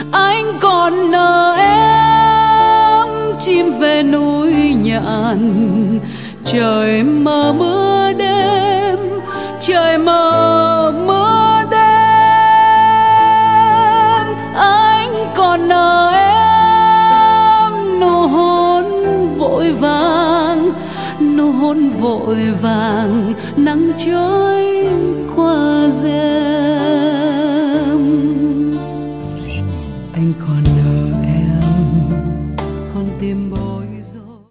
anh còn nợ em. Chim về núi nhạn, trời mờ mưa đêm, trời mờ mưa đêm. Anh còn nợ em nụ hôn vội vàng, nụ hôn vội vàng nắng trôi